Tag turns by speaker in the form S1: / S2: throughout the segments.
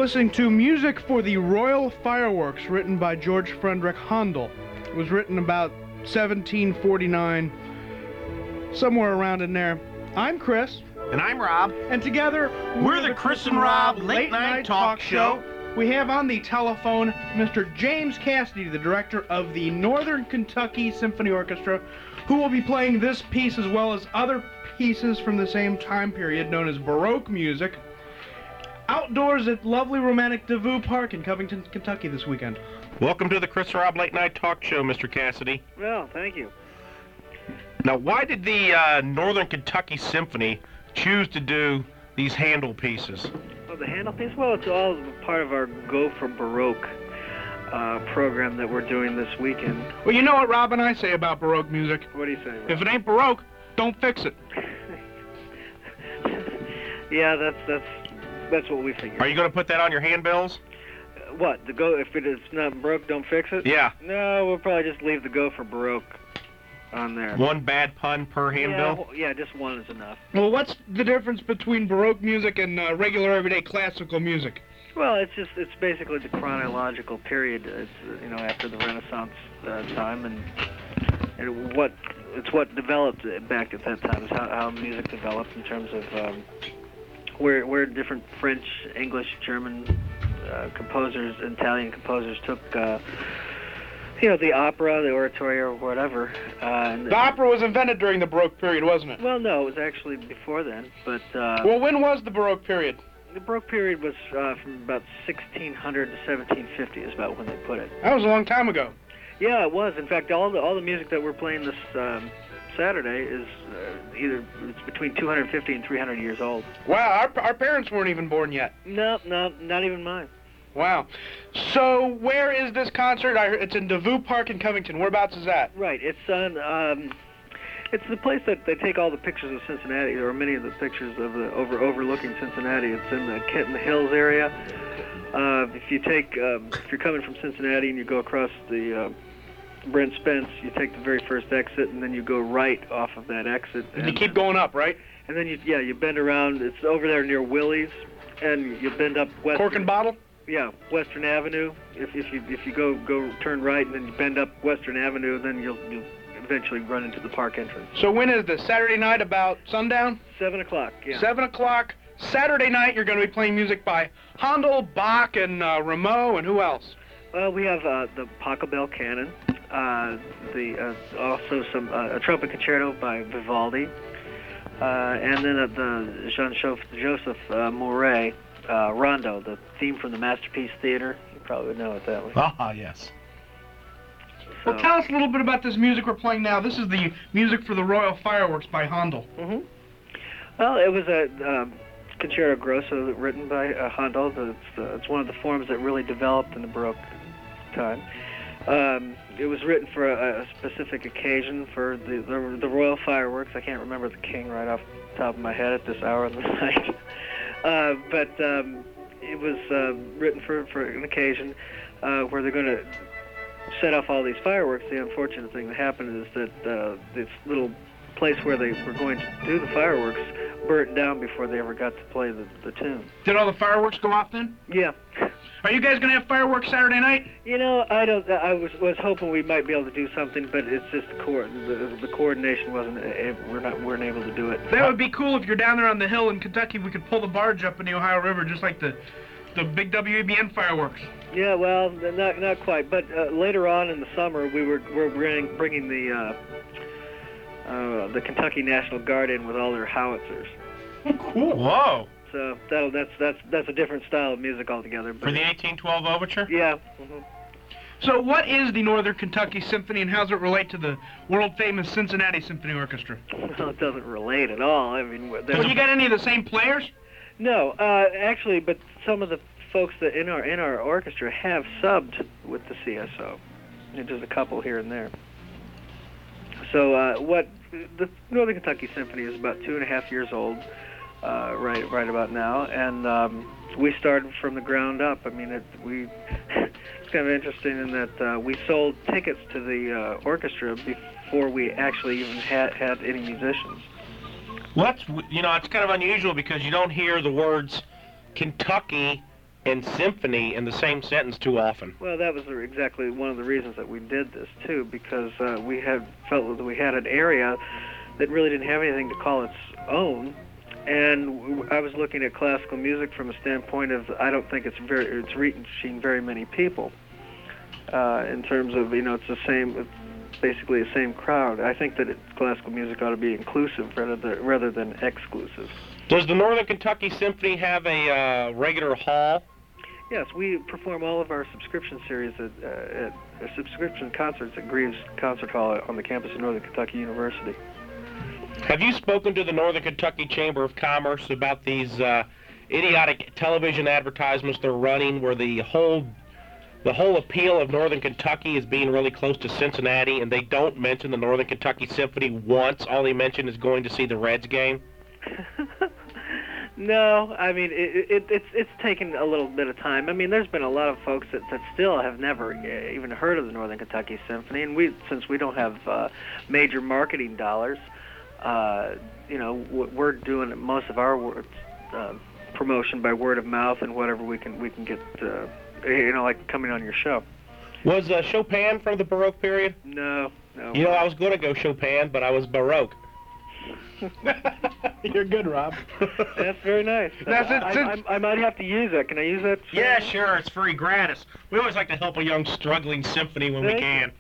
S1: listening to music for the Royal Fireworks, written by George Friedrich Handel. It was written about 1749, somewhere around in there. I'm Chris.
S2: And I'm Rob.
S1: And together,
S2: we're the Chris and Rob Late Night Talk Show.
S1: We have on the telephone Mr. James Cassidy, the director of the Northern Kentucky Symphony Orchestra, who will be playing this piece as well as other pieces from the same time period known as Baroque music, outdoors at lovely romantic DeVue Park in Covington, Kentucky this weekend.
S2: Welcome to the Chris and Rob Late Night Talk Show, Mr. Cassidy.
S3: Well, thank you.
S2: Now, why did the Northern Kentucky Symphony choose to do these Handel pieces?
S3: Well, the Handel piece? Well, it's all part of our Go for Baroque program that we're doing this weekend.
S1: Well, you know what Rob and I say about Baroque music?
S3: What do you say, Rob?
S1: If it ain't Baroque, don't fix it.
S3: Yeah, that's what we figure.
S2: Are you going to put that on your handbills?
S3: What? The Go, if it's not Baroque, don't fix it?
S2: Yeah.
S3: No, we'll probably just leave the Go for Baroque on there.
S2: One bad pun per handbill?
S3: Yeah, just one is enough.
S1: Well, what's the difference between Baroque music and regular everyday classical music?
S3: Well, it's basically the chronological period. It's after the Renaissance time, and it's what developed back at that time. Is how music developed in terms of where different French, English, German composers, Italian composers took the opera, the oratorio, or whatever.
S1: The opera was invented during the Baroque period, wasn't it?
S3: Well, no, it was actually before then. But
S1: well, when was the Baroque period?
S3: The Baroque period was from about 1600 to 1750 is about when they put it.
S1: That was a long time ago.
S3: Yeah, it was. In fact, all the music that we're playing this Saturday is it's between 250 and 300 years old.
S1: Wow, our parents weren't even born yet.
S3: No, not even mine.
S1: Wow. So where is this concert? It's in DeVue Park in Covington. Whereabouts is that?
S3: Right. It's on. It's the place that they take all the pictures of Cincinnati, or many of the pictures of the overlooking Cincinnati. It's in the Kenton Hills area. If you're coming from Cincinnati and you go across the Brent Spence, you take the very first exit, and then you go right off of that exit.
S1: And you keep going up, right?
S3: And then you bend around. It's over there near Willie's, and you bend up west.
S1: Cork and Bottle?
S3: Yeah, Western Avenue. If you go turn right and then you bend up Western Avenue, then you'll eventually run into the park entrance.
S1: So when is this? Saturday night about sundown?
S3: 7 o'clock. Yeah.
S1: 7 o'clock. Saturday night, you're going to be playing music by Handel, Bach, and Rameau, and who else?
S3: Well, we have the Pachelbel Canon, also a trumpet concerto by Vivaldi, and then the Jean-Joseph Mouret Rondo, the theme from the Masterpiece Theater. You probably would know it that way.
S2: Ah, yes.
S1: So, well, tell us a little bit about this music we're playing now. This is the music for the Royal Fireworks by Handel.
S3: Mm-hmm. Well, it was a concerto grosso written by Handel. It's one of the forms that really developed in the Baroque time. It was written for a specific occasion for the Royal Fireworks. I can't remember the king right off the top of my head at this hour of the night. But it was written for an occasion where they're going to set off all these fireworks. The unfortunate thing that happened is that this little place where they were going to do the fireworks burnt down before they ever got to play the tune.
S1: Did all the fireworks go off then?
S3: Yeah.
S1: Are you guys going to have fireworks Saturday night?
S3: I was hoping we might be able to do something, but it's just the coordination weren't able to do it.
S1: That would be cool if you're down there on the hill in Kentucky. We could pull the barge up in the Ohio River just like the big WABN fireworks.
S3: Yeah, well, not quite. But later on in the summer, we're bringing the Kentucky National Guard in with all their howitzers.
S1: Oh, cool!
S2: Whoa!
S3: So that's a different style of music altogether.
S2: For the 1812 Overture?
S3: Yeah. Mm-hmm.
S1: So what is the Northern Kentucky Symphony, and how does it relate to the world-famous Cincinnati Symphony Orchestra?
S3: Well, it doesn't relate at all. I mean,
S1: well, you got any of the same players?
S3: No, actually, but some of the folks that in our orchestra have subbed with the CSO. Just a couple here and there. So the Northern Kentucky Symphony is about 2.5 years old, right about now, and we started from the ground up. I mean, it's kind of interesting in that we sold tickets to the orchestra before we actually even had any musicians.
S2: Well, it's kind of unusual because you don't hear the words Kentucky and symphony in the same sentence too often.
S3: Well, that was exactly one of the reasons that we did this too, because we had felt that we had an area that really didn't have anything to call its own, and I was looking at classical music from a standpoint of I don't think it's reaching very many people in terms of it's basically the same crowd. I think that classical music ought to be inclusive rather than exclusive.
S2: Does the Northern Kentucky Symphony have a regular hall?
S3: Yes, we perform all of our subscription series at subscription concerts at Greaves Concert Hall on the campus of Northern Kentucky University.
S2: Have you spoken to the Northern Kentucky Chamber of Commerce about these idiotic television advertisements they're running where the whole appeal of Northern Kentucky is being really close to Cincinnati, and they don't mention the Northern Kentucky Symphony once? All they mention is going to see the Reds game?
S3: No, I mean it's taken a little bit of time. I mean, there's been a lot of folks that still have never even heard of the Northern Kentucky Symphony, and since we don't have major marketing dollars, we're doing most of our promotion by word of mouth and whatever we can get, like coming on your show.
S2: Was Chopin from the Baroque period?
S3: No.
S2: I was going to go Chopin, but I was Baroque.
S1: You're good, Rob.
S3: That's very nice. I might have to use that. Can I use that?
S2: Yeah, sure. It's free, gratis. We always like to help a young struggling symphony when we can.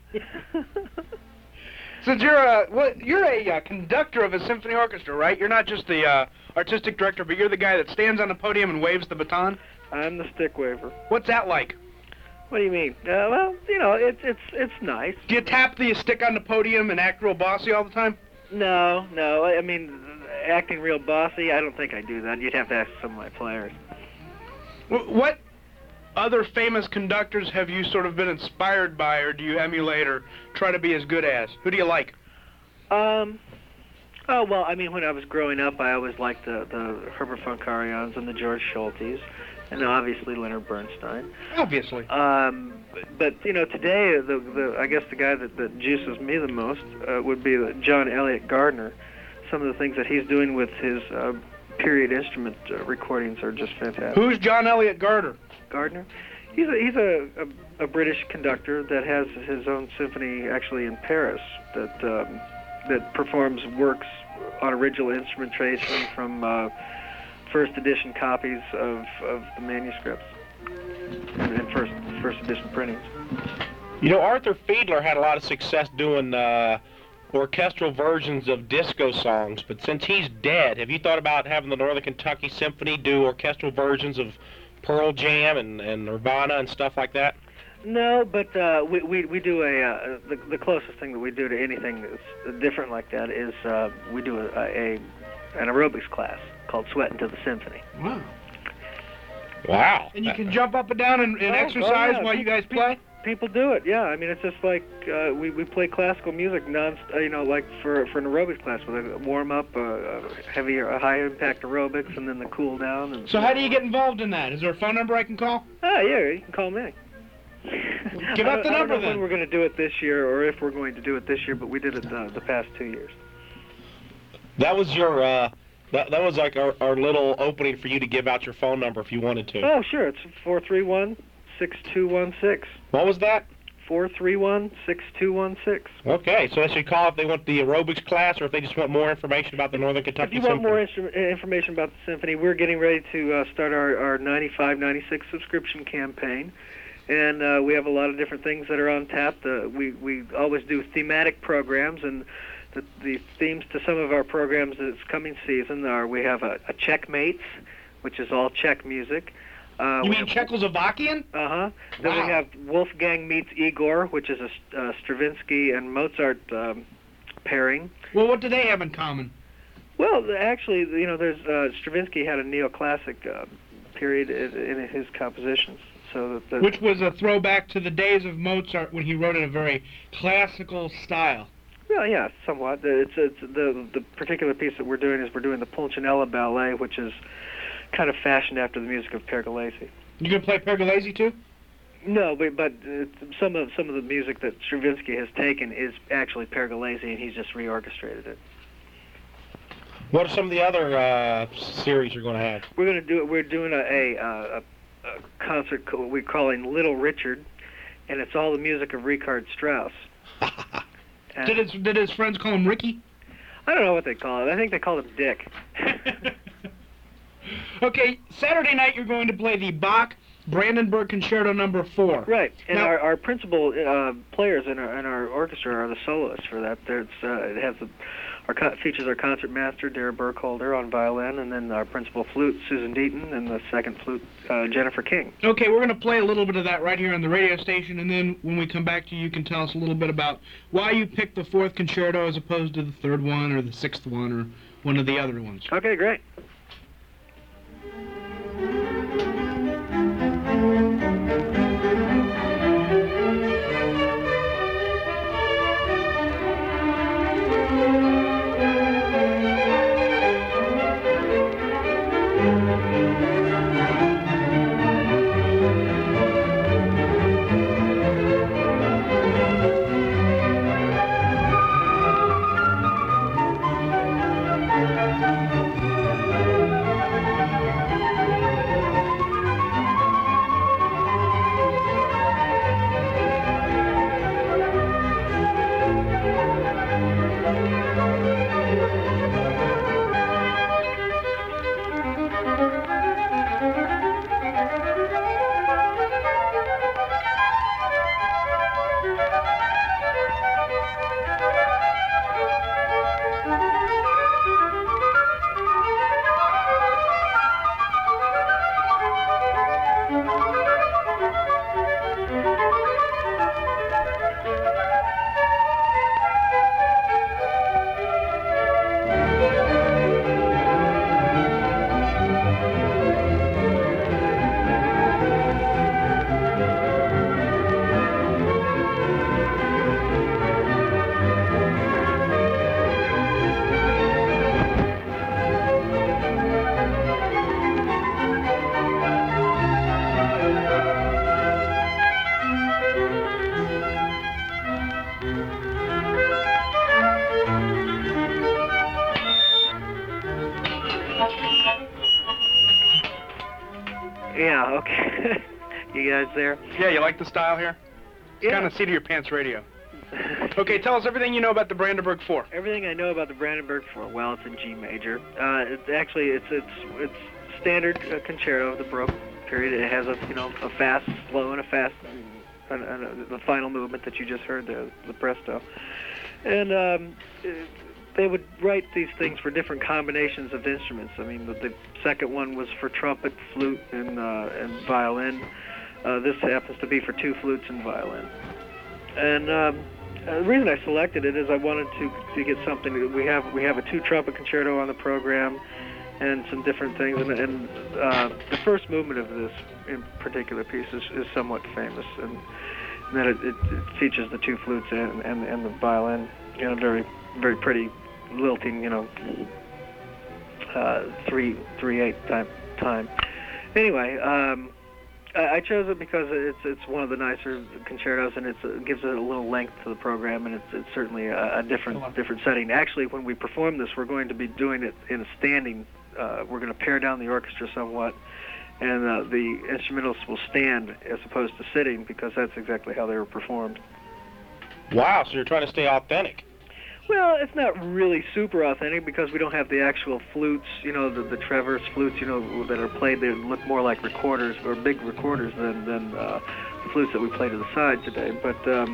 S1: Since you're a conductor of a symphony orchestra, right? You're not just the artistic director, but you're the guy that stands on the podium and waves the baton.
S3: I'm the stick waver.
S1: What's that like?
S3: What do you mean? Well, it's nice.
S1: Do you tap the stick on the podium and act real bossy all the time?
S3: No. I mean, acting real bossy, I don't think I do that. You'd have to ask some of my players.
S1: What other famous conductors have you sort of been inspired by, or do you emulate, or try to be as good as? Who do you like?
S3: Oh, well, I mean, when I was growing up, I always liked the Herbert von Karajan's and the George Scholtes, and obviously Leonard Bernstein.
S1: Obviously.
S3: But today, I guess the guy that juices me the most would be John Elliott Gardner. Some of the things that he's doing with his period instrument recordings are just fantastic.
S1: Who's John Elliott Gardner?
S3: He's a British conductor that has his own symphony actually in Paris that performs works on original instrumentation from first edition copies of the manuscripts and first edition printings.
S2: Arthur Fiedler had a lot of success doing orchestral versions of disco songs, but since he's dead, have you thought about having the Northern Kentucky Symphony do orchestral versions of Pearl Jam and Nirvana and stuff like that?
S3: No, but we do the closest thing that we do to anything that's different like that is we do an aerobics class called Sweatin' to the Symphony.
S2: Wow.
S1: And you can jump up and down and exercise while you guys play?
S3: People do it, yeah. I mean, it's just like we play classical music like for an aerobics class with a warm-up, high-impact aerobics, and then the cool-down.
S1: So how do you get involved in that? Is there a phone number I can call?
S3: Yeah, you can call me.
S1: Give up the number, then.
S3: I don't know when we're going to do it this year, or if we're going to do it this year, but we did it the past 2 years.
S2: That was your, that was like our little opening for you to give out your phone number if you wanted to.
S3: Oh, sure. It's 431-6216.
S2: What was that?
S3: 431-6216.
S2: Okay, so they should call if they want the aerobics class or if they just want more information about the Northern Kentucky Symphony.
S3: If you want more information about the symphony, we're getting ready to start our 95-96 subscription campaign. And we have a lot of different things that are on tap. We always do thematic programs, and the themes to some of our programs this coming season are we have a Checkmates, which is all Czech music.
S1: You mean Czechoslovakian?
S3: Uh-huh. Then
S1: Wow.
S3: we have Wolfgang meets Igor, which is a Stravinsky and Mozart pairing.
S1: Well, what do they have in common?
S3: Well, actually, there's Stravinsky had a neoclassic period in his compositions. So
S1: which was a throwback to the days of Mozart when he wrote in a very classical style.
S3: Well, yeah, somewhat. It's the particular piece that we're doing the Pulcinella Ballet, which is kind of fashioned after the music of Pergolesi.
S1: You gonna play Pergolesi too?
S3: No, but some of the music that Stravinsky has taken is actually Pergolesi, and he's just reorchestrated it.
S2: What are some of the other series you're going to have?
S3: We're doing a concert we're calling Little Richard, and it's all the music of Richard Strauss.
S1: Did his friends call him Ricky?
S3: I don't know what they call it. I think they called him Dick.
S1: Okay, Saturday night you're going to play the Bach Brandenburg Concerto No. 4.
S3: Right, and
S1: now,
S3: our principal players in our orchestra are the soloists for that. It has features our concertmaster Dara Burkholder on violin, and then our principal flute Susan Deaton, and the second flute Jennifer King.
S1: Okay, we're going to play a little bit of that right here on the radio station, and then when we come back to you, you can tell us a little bit about why you picked the 4th concerto as opposed to the 3rd one or the 6th one or one of the other ones.
S3: Okay, great. Yeah, okay. You guys there?
S1: Yeah, you like the style here? It's
S3: Yeah.
S1: kind of seat-of-your-pants radio. Okay, tell us everything you know about the Brandenburg 4.
S3: Everything I know about the Brandenburg 4. Well, it's in G major. It's standard concerto of the Baroque period. It has a fast, slow, and a fast, and the final movement that you just heard, the presto. And they would write these things for different combinations of instruments. I mean, the second one was for trumpet, flute, and violin. This happens to be for 2 flutes and violin. And the reason I selected it is I wanted to get something. We have a 2 trumpet concerto on the program, and some different things. And the first movement of this in particular piece is somewhat famous, and that it features the 2 flutes and the violin. Very very pretty lilting, 3/8 time. Anyway, I chose it because it's one of the nicer concertos, and it gives it a little length to the program, and it's certainly a different setting. Actually, when we perform this, we're going to be doing it in a standing. We're going to pare down the orchestra somewhat, and the instrumentalists will stand as opposed to sitting, because that's exactly how they were performed.
S2: Wow, so you're trying to stay authentic.
S3: Well, it's not really super authentic because we don't have the actual flutes, the Traverse flutes, that are played. They look more like recorders, or big recorders, than the flutes that we play to the side today. But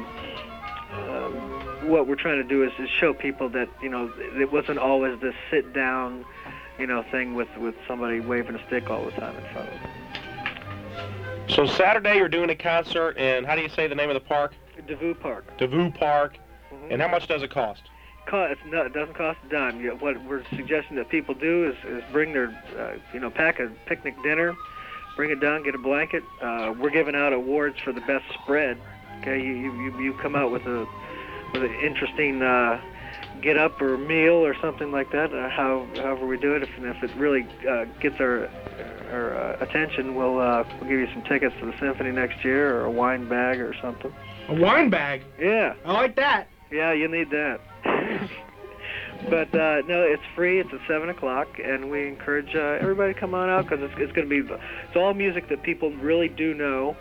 S3: what we're trying to do is show people that, it wasn't always this sit-down, thing with somebody waving a stick all the time in front of them.
S2: So Saturday you're doing a concert, and how do you say the name of the park?
S3: Devou Park.
S2: Devou Park.
S3: Mm-hmm.
S2: And how much does it cost?
S3: It doesn't cost a dime. What we're suggesting that people do is bring their, pack a picnic dinner, bring it down, get a blanket. We're giving out awards for the best spread. Okay, you come out with an interesting get up or meal or something like that. However we do it, if it really gets our attention, we'll give you some tickets to the symphony next year, or a wine bag or something.
S1: A wine bag?
S3: Yeah.
S1: I like that.
S3: Yeah, you need that. But no, it's free. It's at 7 o'clock, and we encourage everybody to come on out because it's going to be. It's all music that people really do know.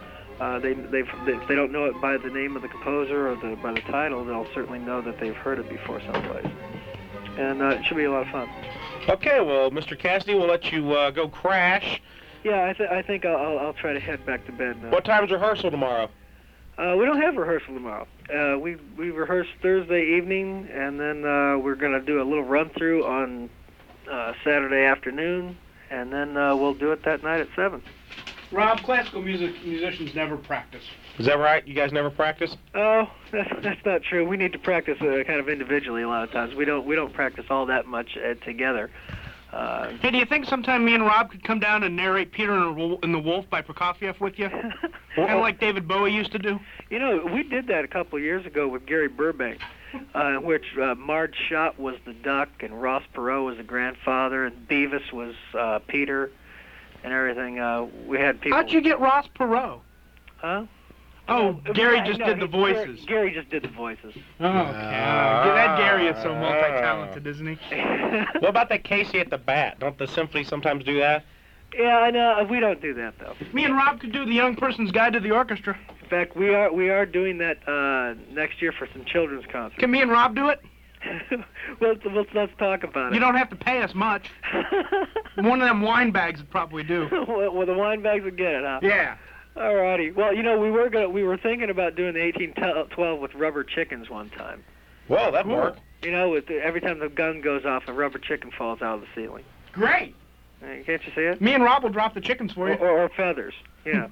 S3: If they don't know it by the name of the composer or by the title, they'll certainly know that they've heard it before someplace. And it should be a lot of fun.
S2: Okay, well, Mr. Cassidy, we'll let you go crash.
S3: Yeah, I think I'll try to head back to bed now.
S2: What time's rehearsal tomorrow?
S3: We don't have rehearsal tomorrow. We rehearse Thursday evening, and then we're going to do a little run-through on Saturday afternoon, and then we'll do it that night at 7.
S1: Rob, classical musicians never practice.
S2: Is that right? You guys never practice?
S3: Oh, that's not true. We need to practice kind of individually a lot of times. We don't practice all that much together.
S1: Hey, do you think sometime me and Rob could come down and narrate Peter and the Wolf by Prokofiev with you? Kind of like David Bowie used to do?
S3: You know, we did that a couple of years ago with Gary Burbank, in which Marge Schott was the duck, and Ross Perot was the grandfather, and Beavis was Peter, and everything. We had people...
S1: How'd you get Ross Perot?
S3: Huh?
S1: Oh, Gary just did the voices.
S3: Gary just did the voices.
S1: Oh, okay. That Gary is so multi-talented, isn't he?
S2: What about that Casey at the bat? Don't the symphony sometimes do that?
S3: Yeah, I know. We don't do that, though.
S1: Me and Rob could do the Young Person's Guide to the Orchestra.
S3: In fact, we are doing that next year for some children's concerts.
S1: Can me and Rob do it?
S3: Well, let's talk about it.
S1: You don't have to pay us much. One of them wine bags would probably do.
S3: Well, the wine bags would get it, huh?
S1: Yeah.
S3: Alrighty. Well, you know, we were thinking about doing the 1812 with rubber chickens one time.
S2: Well, that'd work.
S3: You know, every time the gun goes off, a rubber chicken falls out of the ceiling.
S1: Great.
S3: Can't you see it?
S1: Me and Rob will drop the chickens for you.
S3: Or feathers. Yeah.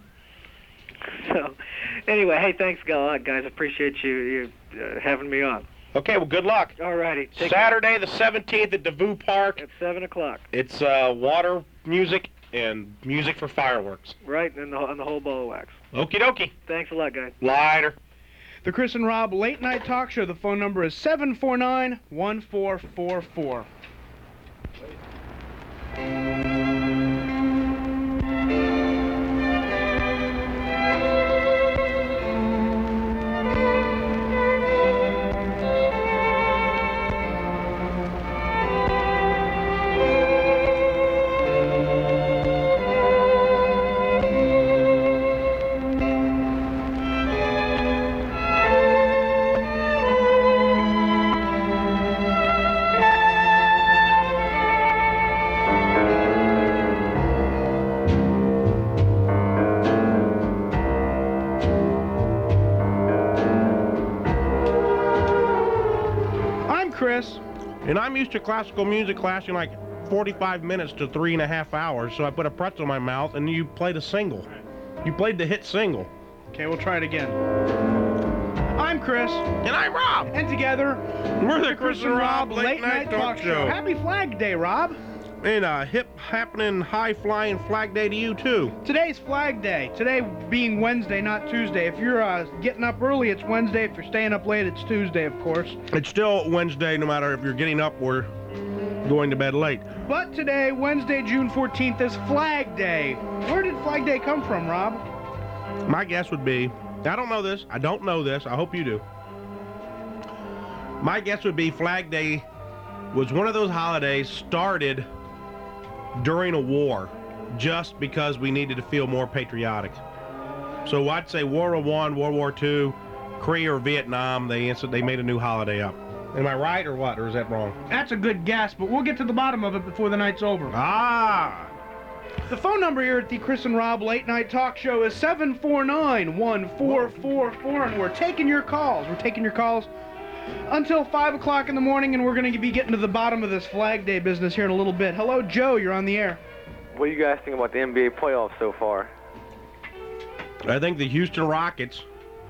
S3: So, anyway, hey, thanks a lot, guys. Appreciate you having me on.
S2: Okay, well, good luck.
S3: Alrighty.
S2: Saturday the 17th at DeVue Park.
S3: At 7 o'clock.
S2: It's water music and music for fireworks.
S3: Right, and the whole ball of wax.
S2: Okie dokie.
S3: Thanks a lot, guys.
S2: Later.
S1: The Chris and Rob Late Night Talk Show. The phone number is 749-1444. Chris.
S4: And I'm used to classical music lasting like 45 minutes to 3.5 hours, so I put a pretzel in my mouth and you played a single. You played the hit single.
S1: Okay, we'll try it again. I'm Chris.
S4: And I'm Rob.
S1: And together,
S4: we're the Chris and Rob Late Night Talk Show.
S1: Happy Flag Day, Rob.
S4: And a hip, happening, high-flying Flag Day to you, too.
S1: Today's Flag Day. Today being Wednesday, not Tuesday. If you're getting up early, it's Wednesday. If you're staying up late, it's Tuesday, of course.
S4: It's still Wednesday, no matter if you're getting up or going to bed late.
S1: But today, Wednesday, June 14th, is Flag Day. Where did Flag Day come from, Rob?
S4: My guess would be, I don't know this, I hope you do. My guess would be Flag Day was one of those holidays started during a war, just because we needed to feel more patriotic. So I'd say World War I, World War II, Korea or Vietnam, they made a new holiday up. Am I right or what, or is that wrong?
S1: That's a good guess, but we'll get to the bottom of it before the night's over.
S4: Ah!
S1: The phone number here at the Chris and Rob Late Night Talk Show is 749-1444, and we're taking your calls. We're taking your calls until 5 o'clock in the morning, and we're going to be getting to the bottom of this Flag Day business here in a little bit. Hello, Joe. You're on the air.
S5: What do you guys think about the NBA playoffs so far?
S4: I think the Houston Rockets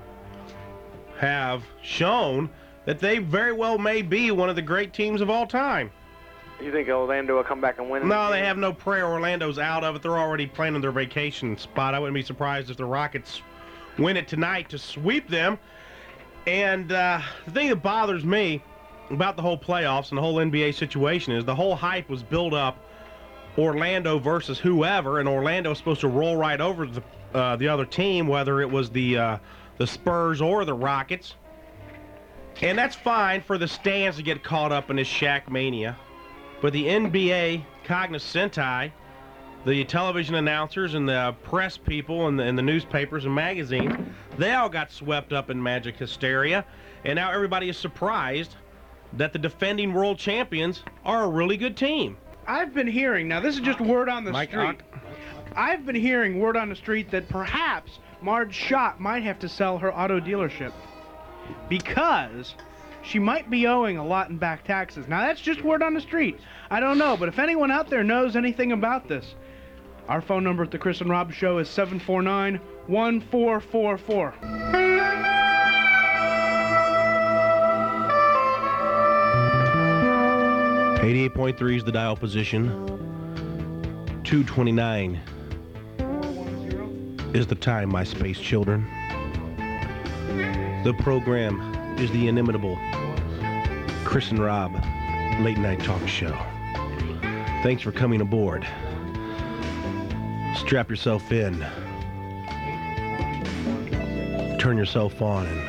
S4: have shown that they very well may be one of the great teams of all time.
S5: You think Orlando will come back and win?
S4: No, they have no prayer. Orlando's out of it. They're already planning their vacation spot. I wouldn't be surprised if the Rockets win it tonight to sweep them. And the thing that bothers me about the whole playoffs and the whole NBA situation is the whole hype was built up Orlando versus whoever, and Orlando's supposed to roll right over the other team, whether it was the Spurs or the Rockets. And that's fine for the stands to get caught up in this Shaq mania. But the NBA cognoscenti, the television announcers and the press people and the newspapers and magazines, they all got swept up in Magic hysteria. And now everybody is surprised that the defending world champions are a really good team.
S1: I've been hearing, now this is just word on the street. I've been hearing word on the street that perhaps Marge Schott might have to sell her auto dealership because she might be owing a lot in back taxes. Now that's just word on the street. I don't know, but if anyone out there knows anything about this, our phone number at the Chris and Rob Show is 749-1444.
S4: 88.3 is the dial position. 2:29 is the time, my space children. The program is the inimitable Chris and Rob Late Night Talk Show. Thanks for coming aboard. Strap yourself in. Turn yourself on and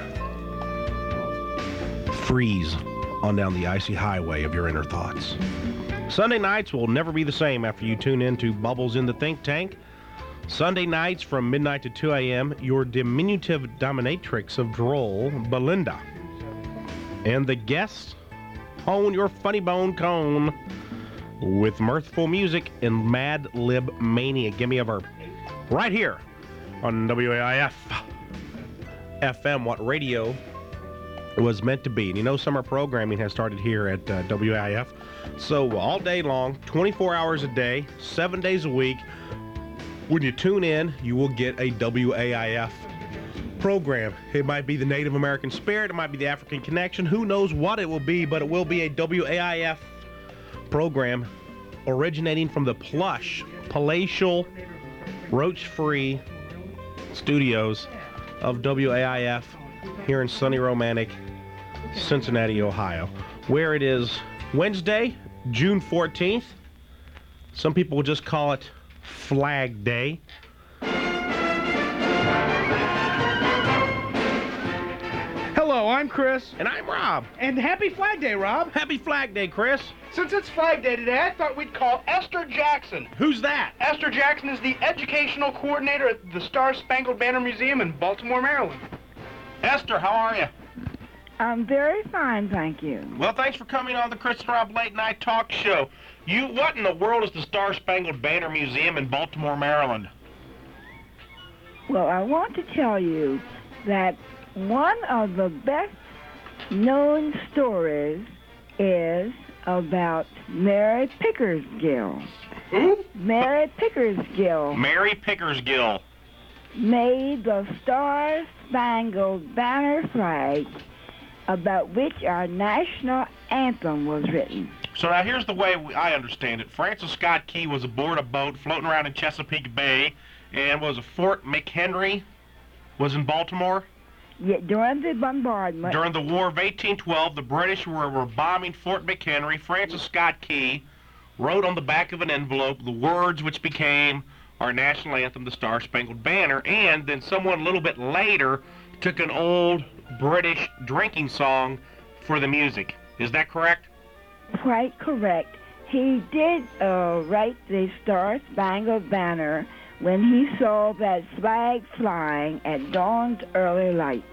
S4: freeze on down the icy highway of your inner thoughts. Sunday nights will never be the same after you tune in to Bubbles in the Think Tank. Sunday nights from midnight to 2 a.m., your diminutive dominatrix of droll, Belinda. And the guests hone your funny bone cone with mirthful music and Mad Lib Mania. Give me a verb. Right here on WAIF FM, what radio was meant to be. And you know, summer programming has started here at WAIF. So all day long, 24 hours a day, 7 days a week, when you tune in, you will get a WAIF program. It might be the Native American Spirit, it might be the African Connection, who knows what it will be, but it will be a WAIF program originating from the plush, palatial, roach-free studios of WAIF here in sunny, romantic Cincinnati, Ohio, where it is Wednesday, June 14th. Some people will just call it Flag Day.
S1: Hello, I'm Chris.
S4: And I'm Rob.
S1: And happy Flag Day, Rob.
S4: Happy Flag Day, Chris.
S1: Since it's Flag Day today, I thought we'd call Esther Jackson.
S4: Who's that?
S1: Esther Jackson is the educational coordinator at the Star Spangled Banner Museum in Baltimore, Maryland.
S4: Esther, how are you?
S6: I'm very fine, thank you.
S4: Well, thanks for coming on the Chris and Rob Late Night Talk Show. What in the world is the Star Spangled Banner Museum in Baltimore, Maryland?
S6: Well, I want to tell you that one of the best known stories is about Mary Pickersgill.
S4: Who?
S6: Mary Pickersgill
S4: Mary Pickersgill
S6: made the Star Spangled Banner flag about which our national anthem was written.
S4: So now here's the way I understand it. Francis Scott Key was aboard a boat floating around in Chesapeake Bay, and was a Fort McHenry was in Baltimore.
S6: Yeah, during the bombardment.
S4: During the War of 1812, the British were bombing Fort McHenry. Francis Scott Key wrote on the back of an envelope the words which became our national anthem, the Star Spangled Banner, and then someone a little bit later took an old British drinking song for the music. Is that correct?
S6: Quite correct. He did write the Star Spangled Banner when he saw that flag flying at dawn's early light.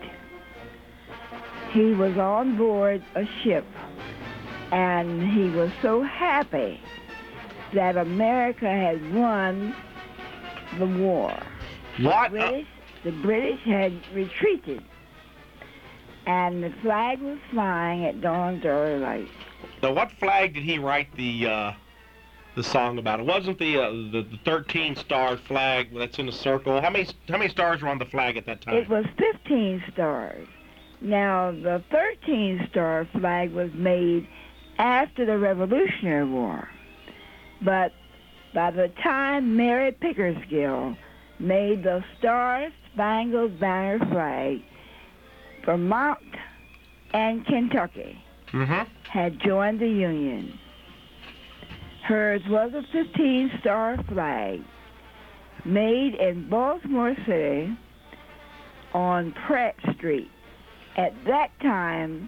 S6: He was on board a ship, and he was so happy that America had won the war.
S4: What?
S6: The British had retreated, and the flag was flying at dawn's early light.
S4: Now, what flag did he write the song about? It wasn't the 13-star flag that's in a circle. How many stars were on the flag at that time?
S6: It was 15 stars. Now, the 13-star flag was made after the Revolutionary War. But by the time Mary Pickersgill made the Star Spangled Banner flag, Vermont and Kentucky had joined the Union. Hers was a 15-star flag made in Baltimore City on Pratt Street. At that time,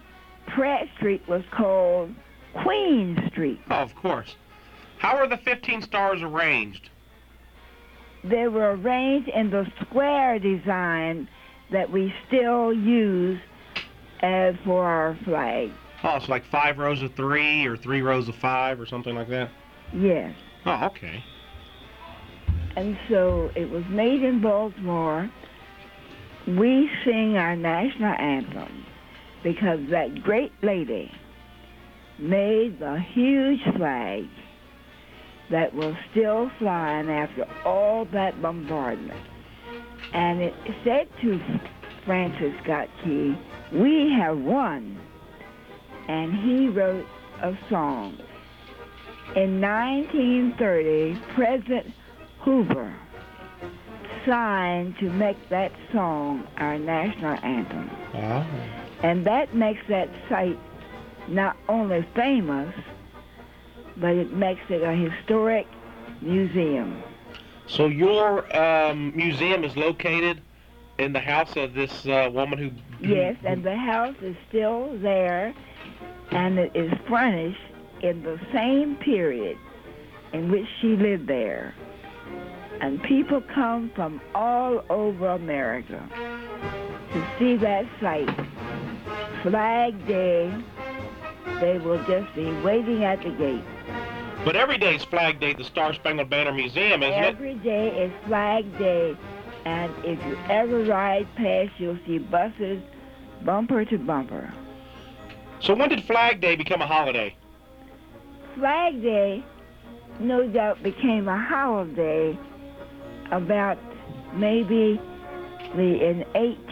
S6: Pratt Street was called Queen Street.
S2: Oh, of course. How are the 15 stars arranged?
S6: They were arranged in the square design that we still use as for our flag.
S2: Oh, it's like 5 rows of 3 or 3 rows of 5 or something like that?
S6: Yes.
S2: Oh, okay.
S6: And so it was made in Baltimore. We sing our national anthem because that great lady made the huge flag that was still flying after all that bombardment. And it said to Francis Scott Key, "We have won." And he wrote a song. In 1930, President Hoover signed to make that song our national anthem.
S2: Oh.
S6: And that makes that site not only famous, but it makes it a historic museum.
S2: So your museum is located in the house of this woman who...
S6: Yes, and the house is still there, and it is furnished in the same period in which she lived there. And people come from all over America to see that site. Flag Day, they will just be waiting at the gate.
S2: But every day is Flag Day at the Star Spangled Banner Museum, isn't it?
S6: Every day is Flag Day, and if you ever ride past, you'll see buses bumper to bumper.
S2: So when did Flag Day become a holiday?
S6: Flag Day, no doubt, became a holiday about maybe in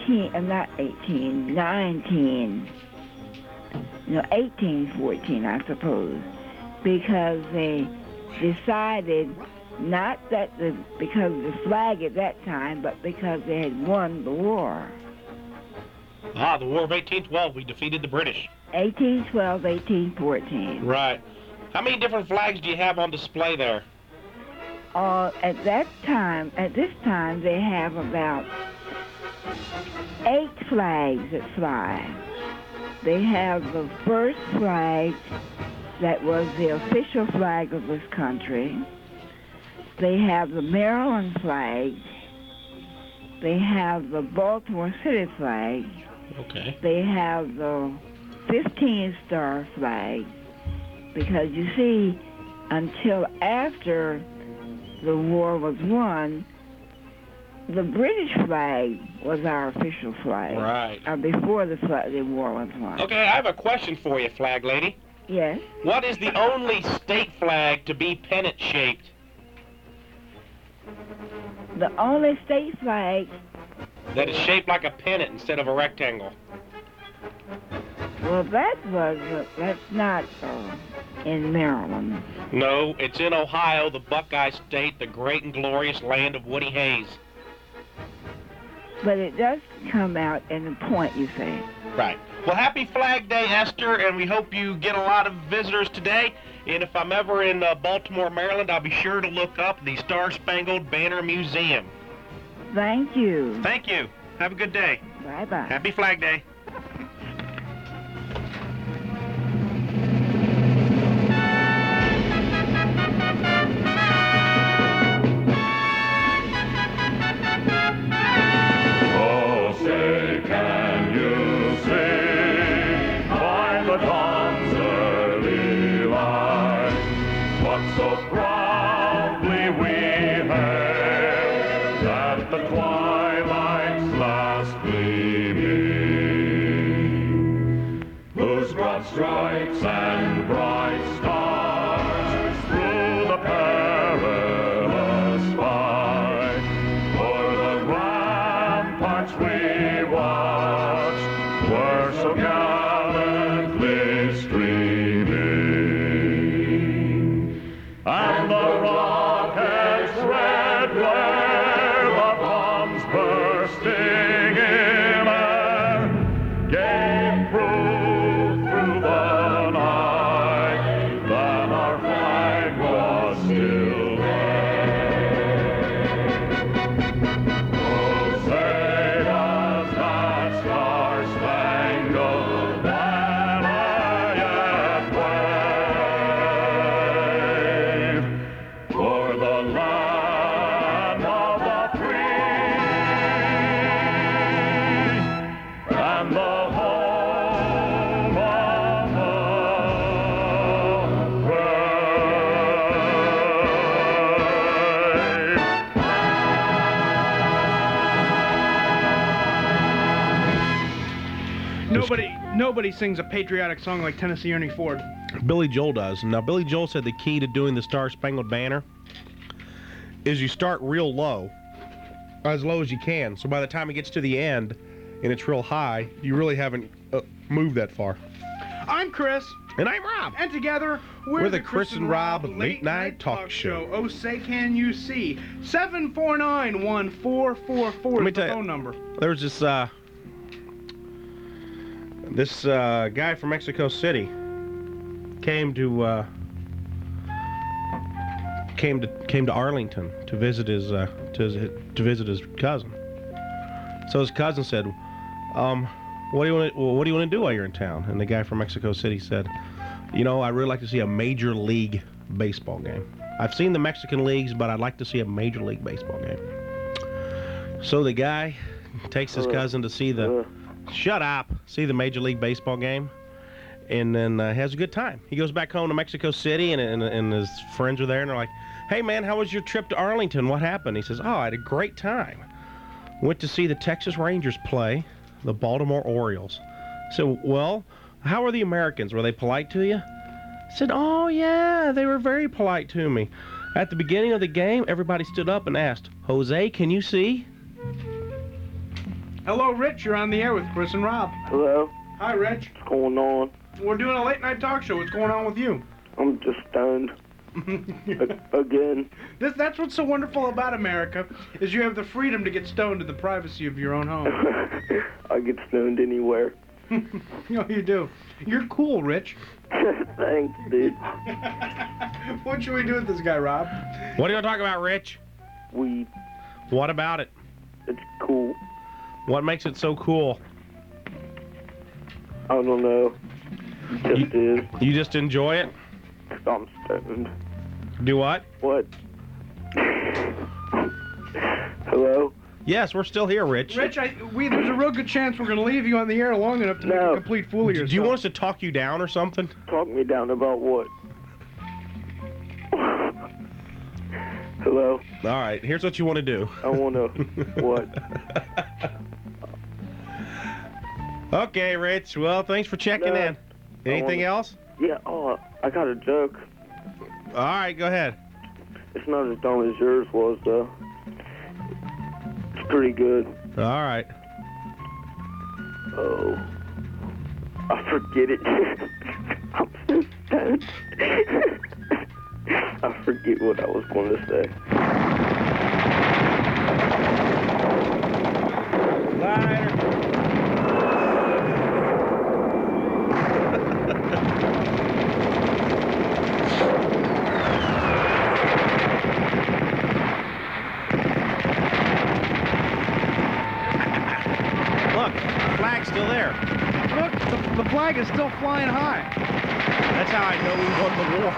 S6: 1814, I suppose, because they decided not that because of the flag at that time, but because they had won the war.
S2: Ah, the War of 1812, we defeated the British.
S6: 1812, 1814.
S2: Right. How many different flags do you have on display there?
S6: At this time, they have about 8 flags that fly. They have the first flag that was the official flag of this country. They have the Maryland flag. They have the Baltimore City flag.
S2: Okay.
S6: They have the 15-star flag. Because you see, until after the war was won, the British flag was our official flag.
S2: Right.
S6: Before the war was won.
S2: Okay, I have a question for you, Flag Lady.
S6: Yes?
S2: What is the only state flag to be pennant-shaped?
S6: The only state flag
S2: That is shaped like a pennant instead of a rectangle.
S6: Well, that's not in Maryland.
S2: No, it's in Ohio, the Buckeye State, the great and glorious land of Woody Hayes.
S6: But it does come out in the point, you say.
S2: Right. Well, happy Flag Day, Esther, and we hope you get a lot of visitors today. And if I'm ever in Baltimore, Maryland, I'll be sure to look up the Star Spangled Banner Museum.
S6: Thank you.
S2: Thank you. Have a good day.
S6: Bye-bye.
S2: Happy Flag Day.
S7: Stripes and bright stars through the perilous fight. For the ramparts we watched were so gallantly streaming, and the rockets' red glare, the bombs bursting in air, gave proof
S1: Nobody sings a patriotic song like Tennessee Ernie Ford.
S4: Billy Joel does. Now, Billy Joel said the key to doing the Star Spangled Banner is you start real low, as low as you can. So by the time it gets to the end and it's real high, you really haven't moved that far.
S1: I'm Chris.
S4: And I'm Rob.
S1: And together, we're the Chris and Rob Late Night Talk Show. Oh, say can you see? 749-1444 is the phone number.
S4: There's this guy from Mexico City came to Arlington to visit his cousin. So his cousin said, what do you want to do while you're in town? And the guy from Mexico City said, I'd really like to see a Major League Baseball game. I've seen the Mexican leagues, but I'd like to see a Major League Baseball game. So the guy takes his cousin to see the Major League Baseball game, and then has a good time. He goes back home to Mexico City, and his friends are there, and they're like, "Hey man, how was your trip to Arlington? What happened?" He says, "Oh, I had a great time. Went to see the Texas Rangers play the Baltimore Orioles." So, well, how were the Americans? Were they polite to you? I said, "Oh yeah, they were very polite to me. At the beginning of the game, everybody stood up and asked, 'Jose, can you see?'"
S1: Hello, Rich. You're on the air with Chris and Rob.
S8: Hello.
S1: Hi, Rich.
S8: What's going on?
S1: We're doing a late night talk show. What's going on with you?
S8: I'm just stoned. Again.
S1: That's what's so wonderful about America, is you have the freedom to get stoned in the privacy of your own home.
S8: I get stoned anywhere.
S1: You do. You're cool, Rich.
S8: Thanks, dude.
S1: What should we do with this guy, Rob?
S4: What do you want to talk about, Rich?
S8: Weed.
S4: What about it?
S8: It's cool.
S4: What makes it so cool?
S8: I don't know. It just is.
S4: You just enjoy it?
S8: I'm stoned.
S4: Do what?
S8: What? Hello?
S4: Yes, we're still here, Rich.
S1: Rich, there's a real good chance we're going to leave you on the air long enough to make a complete fool of yourself.
S4: Do you want us to talk you down or something?
S8: Talk me down about what? Hello?
S4: All right, here's what you want to do.
S8: I want to... What?
S4: Okay, Rich. Well, thanks for checking in. Anything else?
S8: Yeah, I got a joke.
S4: All right, go ahead.
S8: It's not as dumb as yours was, though. It's pretty good.
S4: All right.
S8: Oh. I forget it. I'm so stoned. I forget what I was going to say.
S4: Lighter. Look, the flag's still there.
S1: Look, the flag is still flying high.
S4: That's how I know we won the war.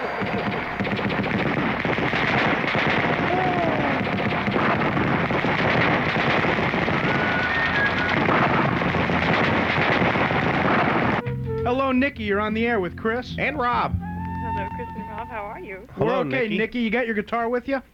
S1: Hello, Nikki. You're on the air with Chris.
S4: And Rob.
S9: Hello, Chris and Rob. How are you?
S4: Hello,
S1: We're okay, Nikki. You got your guitar with you?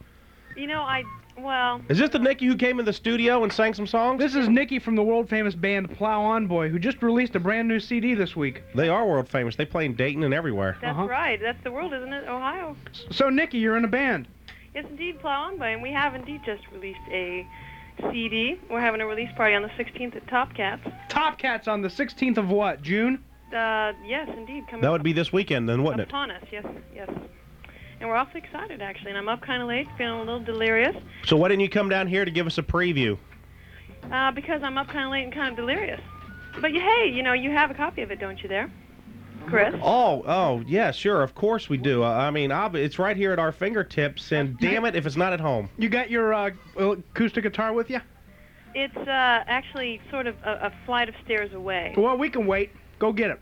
S4: Is this the Nikki who came in the studio and sang some songs?
S1: This is Nikki from the world-famous band Plow On Boy, who just released a brand new CD this week.
S4: They are world famous. They play in Dayton and everywhere.
S9: That's right. That's the world, isn't it? Ohio.
S1: So, Nikki, you're in a band.
S9: Yes, indeed, Plow On Boy, and we have indeed just released a CD. We're having a release party on the 16th at Top Cats.
S1: Top Cats on the 16th of what, June?
S9: Yes, indeed.
S4: That would be this weekend then, wouldn't it?
S9: Upon us, yes. And we're awfully excited, actually, and I'm up kind of late, feeling a little delirious.
S4: So why didn't you come down here to give us a preview?
S9: Because I'm up kind of late and kind of delirious. But, hey, you have a copy of it, don't you, there? Chris?
S4: Oh, yeah, sure, of course we do. It's right here at our fingertips, and damn it if it's not at home.
S1: You got your acoustic guitar with you?
S9: It's actually sort of a flight of stairs away.
S1: Well, we can wait. Go get it.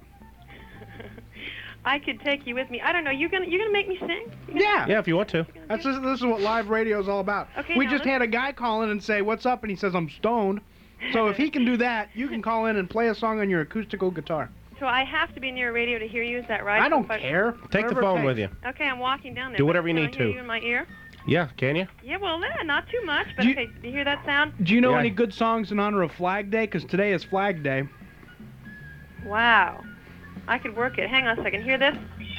S9: I could take you with me. I don't know. You gonna make me sing?
S4: Yeah, if you want to.
S1: This is what live radio is all about.
S9: Okay,
S1: we just had a guy call in and say, "What's up?" and he says, "I'm stoned." So if he can do that, you can call in and play a song on your acoustical guitar.
S9: So I have to be near a radio to hear you. Is that right?
S1: I don't care.
S4: Take the phone with you.
S9: Okay, I'm walking down there.
S4: Do whatever you need
S9: Can I hear
S4: to.
S9: you in my ear?
S4: Yeah, can you?
S9: Yeah, well, not too much, but okay. Do you hear that sound?
S1: Do you know any good songs in honor of Flag Day? Because today is Flag Day.
S9: Wow. I could work it. Hang on a second. Hear this?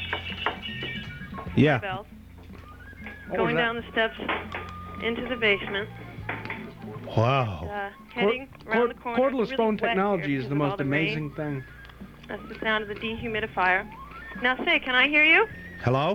S4: Yeah.
S9: Bells.
S1: What
S9: Going
S1: was that?
S9: down the steps into the basement.
S4: Wow.
S9: Heading around the corner.
S1: Cordless
S9: It's really
S1: phone
S9: wet here
S1: technology is
S9: because
S1: the
S9: of all
S1: most
S9: the rain.
S1: amazing thing.
S9: That's the sound of the dehumidifier. Now say, can I hear you?
S4: Hello?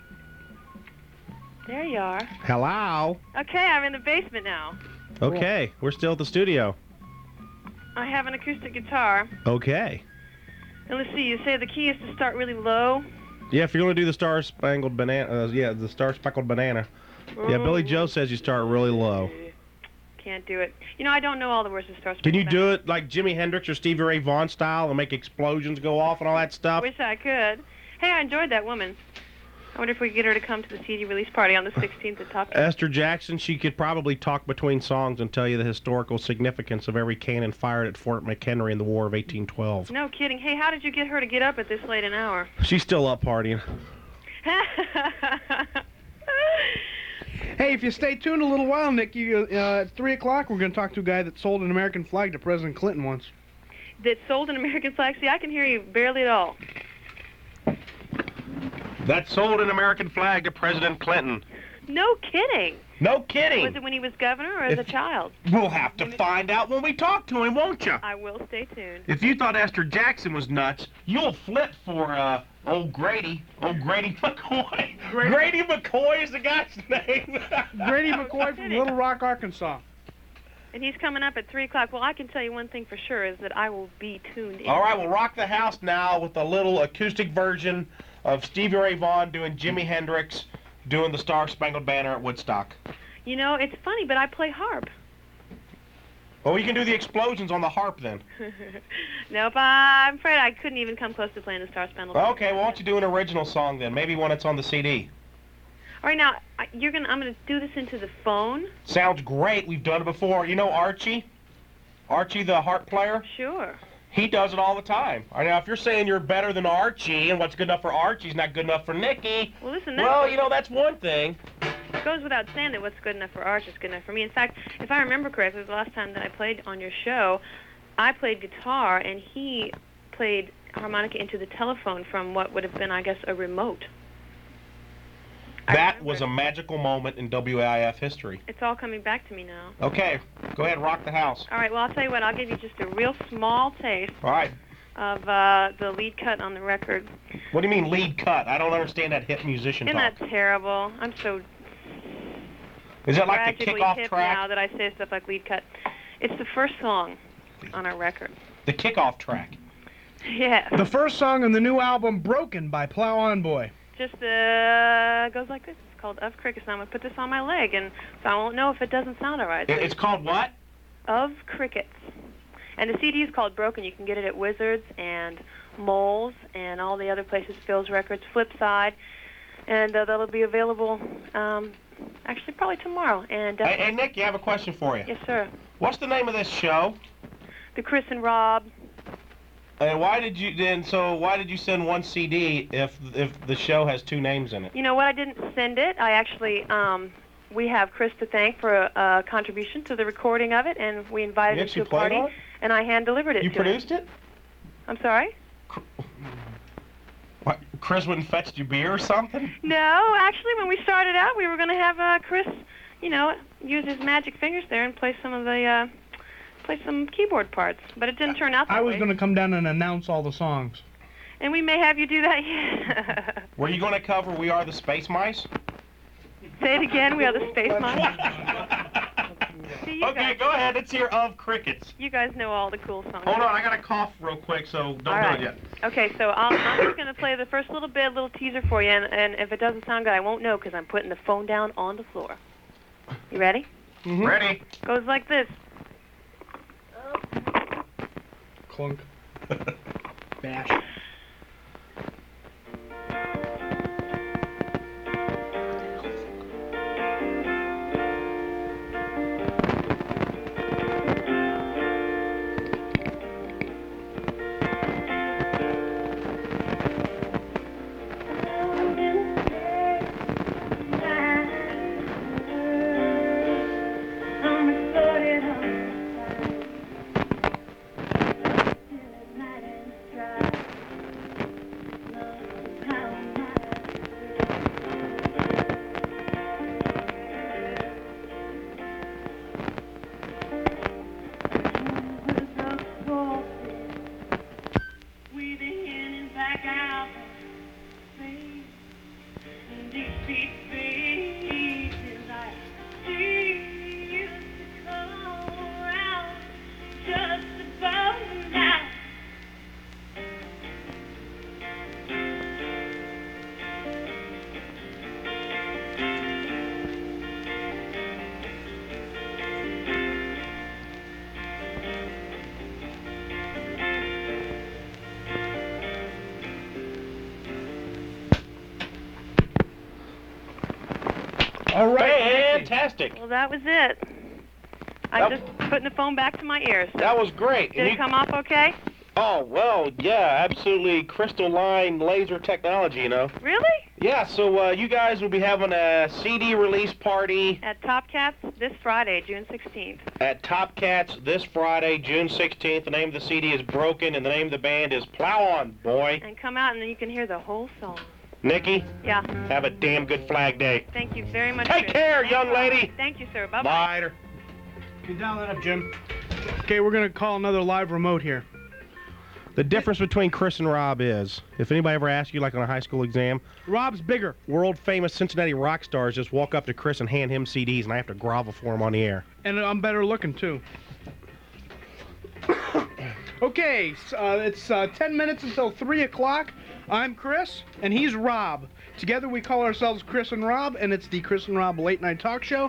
S9: There you are.
S4: Hello?
S9: Okay, I'm in the basement now.
S4: Okay, we're still at the studio.
S9: I have an acoustic guitar.
S4: Okay.
S9: And let's see, you say the key is to start really low.
S4: Yeah, if you're going to do the Star Spangled Banana, the Star Speckled Banana. Yeah, Billy Joe says you start really low.
S9: Can't do it. You know, I don't know all the words of Star
S4: Can you
S9: Spangled
S4: do it like Jimi Hendrix or Stevie Ray Vaughan style and make explosions go off and all that stuff?
S9: Wish I could. Hey, I enjoyed that woman. I wonder if we could get her to come to the CD release party on the 16th at Top.
S4: Esther Jackson, she could probably talk between songs and tell you the historical significance of every cannon fired at Fort McHenry in the War of 1812.
S9: No kidding. Hey, how did you get her to get up at this late an hour?
S4: She's still up partying.
S1: Hey, if you stay tuned a little while, Nick, at 3 o'clock, we're going to talk to a guy that sold an American flag to President Clinton once.
S9: That sold an American flag? See, I can hear you barely at all.
S4: That sold an American flag to President Clinton.
S9: No kidding.
S4: No kidding.
S9: Was it when he was governor or as a child?
S4: We'll have to find out when we talk to him, won't you?
S9: I will stay tuned.
S4: If you thought Esther Jackson was nuts, you'll flip for old Grady McCoy. Grady McCoy is the guy's name.
S1: Grady McCoy from Little Rock, Arkansas.
S9: And he's coming up at 3 o'clock. Well, I can tell you one thing for sure is that I will be tuned in.
S4: All right, we'll rock the house now with a little acoustic version of Stevie Ray Vaughan doing Jimi Hendrix doing the Star Spangled Banner at Woodstock.
S9: You know, it's funny, but I play harp.
S4: Well, we can do the explosions on the harp then.
S9: Nope, I'm afraid I couldn't even come close to playing the Star Spangled Banner.
S4: Okay, well, why don't you do an original song then? Maybe one that's on the CD.
S9: All right, now I'm gonna do this into the phone.
S4: Sounds great. We've done it before. You know Archie? Archie, the harp player?
S9: Sure.
S4: He does it all the time. All right, now, if you're saying you're better than Archie, and what's good enough for Archie's not good enough for Nikki,
S9: Well, listen,
S4: well, you know, that's one thing.
S9: It goes without saying that what's good enough for Arch is good enough for me. In fact, if I remember correctly, the last time that I played on your show, I played guitar, and he played harmonica into the telephone from what would have been, I guess, a remote.
S4: That was a magical moment in WAIF history.
S9: It's all coming back to me now.
S4: Okay, go ahead, rock the house.
S9: All right, well, I'll tell you what. I'll give you just a real small taste
S4: All right.
S9: of the lead cut on the record.
S4: What do you mean lead cut? I don't understand that hip musician
S9: Isn't
S4: talk.
S9: that terrible? I'm so
S4: Is that like the
S9: tragically
S4: kickoff
S9: hip
S4: track?
S9: now that I say stuff like lead cut. It's the first song on our record.
S4: The kickoff track.
S9: Yeah.
S1: The first song on the new album, Broken, by Plow On Boy.
S9: Just goes like this. It's called Of Crickets. Now I'm going to put this on my leg, and so I won't know if it doesn't sound all right.
S4: It's called what?
S9: Of Crickets. And the CD is called Broken. You can get it at Wizards and Moles and all the other places, Phil's Records, Flipside. And that'll be available actually probably tomorrow. And
S4: Hey, Nick, you have a question for you.
S9: Yes, sir.
S4: What's the name of this show?
S9: The Chris and Rob.
S4: And why did you send one CD if the show has two names in it?
S9: You know what? I didn't send it. I actually, we have Chris to thank for a contribution to the recording of it, and we invited him to a party, and I hand-delivered it
S4: You
S9: to him.
S4: produced it?
S9: I'm sorry?
S4: What, Chris went and fetched you beer or something?
S9: No, actually, when we started out, we were going to have Chris, you know, use his magic fingers there and play some of the, play some keyboard parts, but it didn't turn out that
S1: I was
S9: way.
S1: going to come down and announce all the songs.
S9: And we may have you do that yet.
S4: Were you going to cover We Are the Space Mice?
S9: Say it again, We Are the Space Mice. See, you
S4: Okay,
S9: guys,
S4: go ahead. It's here Of Crickets.
S9: You guys know all the cool songs.
S4: Hold on, I got to cough real quick, so don't
S9: All right.
S4: do it yet.
S9: Okay, so I'm just going to play the first little bit, little teaser for you, and if it doesn't sound good, I won't know because I'm putting the phone down on the floor. You ready?
S1: Mm-hmm.
S4: Ready?
S9: Goes like this.
S1: Clunk. Bash.
S10: Night and out me, defeat faces I used to come around just above now.
S1: All right.
S2: Fantastic.
S9: Well, that was it. I'm just putting the phone back to my ears. So
S2: That was great.
S9: did it come off okay?
S2: Oh, well, yeah, absolutely crystalline laser technology, you know.
S9: Really?
S2: Yeah, so you guys will be having a CD release party
S9: At Top Cats this Friday, June 16th.
S2: at Top Cats this Friday, June 16th. The name of the CD is Broken, and the name of the band is Plow On, Boy.
S9: And come out and then you can hear the whole song.
S2: Nikki,
S9: Yeah.
S2: have a damn good Flag Day.
S9: Thank you very much.
S2: Take
S9: Chris.
S2: care, young lady.
S9: Thank you, sir. Bye-bye.
S2: Later.
S1: You dial that up, Jim. Okay, we're going to call another live remote here.
S4: The difference between Chris and Rob is, if anybody ever asks you, like on a high school exam,
S1: Rob's bigger.
S4: world-famous Cincinnati rock stars just walk up to Chris and hand him CDs, and I have to grovel for him on the air.
S1: And I'm better looking, too. Okay, it's 10 minutes until 3 o'clock. I'm Chris, and he's Rob. Together we call ourselves Chris and Rob, and it's the Chris and Rob Late Night Talk Show.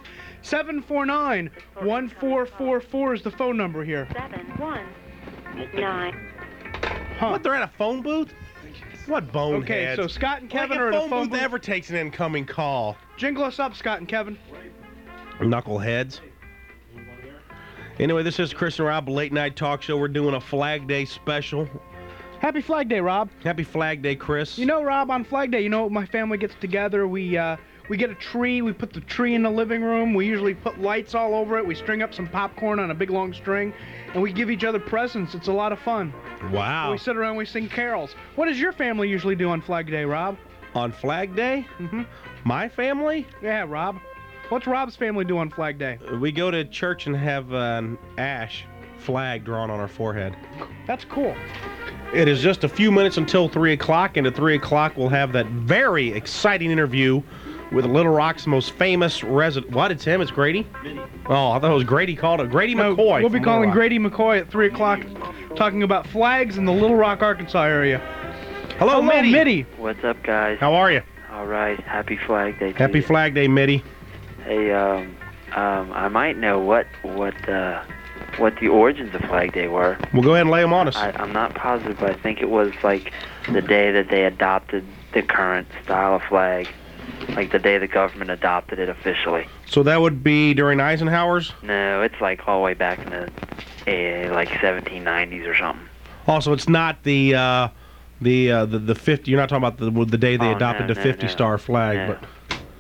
S1: 749-1444 is the phone number here.
S9: 719.
S1: Huh.
S4: What, they're at a phone booth? What boneheads?
S1: Okay, so Scott and Kevin
S4: like
S1: are
S4: a
S1: at a
S4: phone
S1: phone
S4: booth
S1: booth.
S4: ever takes an incoming call.
S1: Jingle us up, Scott and Kevin.
S4: Knuckleheads. Anyway, this is Chris and Rob Late Night Talk Show. We're doing a Flag Day special.
S1: Happy Flag Day, Rob.
S4: Happy Flag Day, Chris.
S1: You know, Rob, on Flag Day, my family gets together. We get a tree. We put the tree in the living room. We usually put lights all over it. We string up some popcorn on a big long string, and we give each other presents. It's a lot of fun.
S4: Wow.
S1: We sit around, we sing carols. What does your family usually do on Flag Day, Rob?
S4: On Flag Day?
S1: Mm-hmm.
S4: My family?
S1: Yeah, Rob. What's Rob's family do on Flag Day?
S4: We go to church and have an ash flag drawn on our forehead.
S1: That's cool.
S4: It is just a few minutes until 3 o'clock, and at 3 o'clock we'll have that very exciting interview with Little Rock's most famous resident. What? It's him? It's Grady? Oh, I thought it was Grady called it. Grady McCoy.
S1: We'll be
S4: from
S1: calling
S4: Little Rock.
S1: Grady McCoy at 3 o'clock, talking about flags in the Little Rock, Arkansas area.
S4: Hello, Mitty.
S1: Mitty.
S11: What's up, guys?
S4: How are you?
S11: All right. Happy Flag Day. to
S4: Happy
S11: you.
S4: Flag Day, Mitty.
S11: Hey, I might know what the origins of Flag Day were.
S4: We'll go ahead and lay them on us.
S11: I'm not positive, but I think it was like the day that they adopted the current style of flag, like the day the government adopted it officially.
S4: So that would be during Eisenhower's?
S11: No, it's like all the way back in the like 1790s or something.
S4: Also, it's not the 50. You're not talking about the day they
S11: Oh,
S4: adopted
S11: no,
S4: the
S11: no,
S4: 50-star flag,
S11: no.
S4: but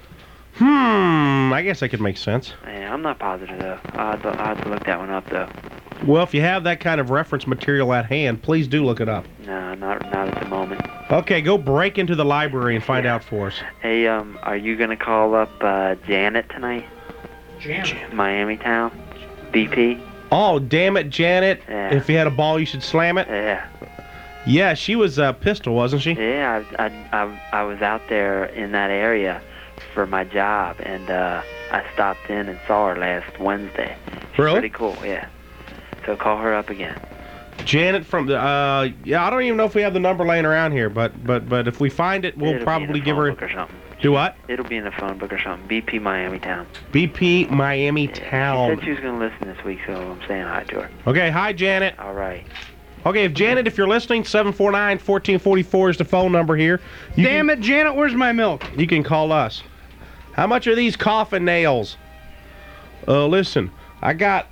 S4: I guess that could make sense.
S11: Yeah, I'm not positive though. I'll have to look that one up though.
S4: Well, if you have that kind of reference material at hand, please do look it up.
S11: No, not at the moment.
S4: Okay, go break into the library and find out for us.
S11: Hey, are you gonna call up Janet tonight?
S1: Janet.
S11: Miami Town? BP?
S4: Oh, damn it, Janet.
S11: Yeah.
S4: If you had a ball, you should slam it.
S11: Yeah.
S4: Yeah, she was Pistol, wasn't she?
S11: Yeah, I was out there in that area for my job, and I stopped in and saw her last Wednesday. She's
S4: Really?
S11: pretty cool, yeah. So call her up again.
S4: Janet from the, yeah, I don't even know if we have the number laying around here, but if we find it, we'll
S11: It'll be
S4: probably
S11: in the
S4: give
S11: phone
S4: her.
S11: book or something.
S4: Do what?
S11: It'll be in the phone book or something. BP Miami Town.
S4: BP Miami
S11: She
S4: Town.
S11: said she was going to listen this week, so I'm saying hi to her.
S4: Okay, hi, Janet.
S11: All right.
S4: Okay, Janet, if you're listening, 749-1444 is the phone number here.
S1: Damn it, Janet, where's my milk?
S4: You can call us. How much are these coffin nails? Listen, I got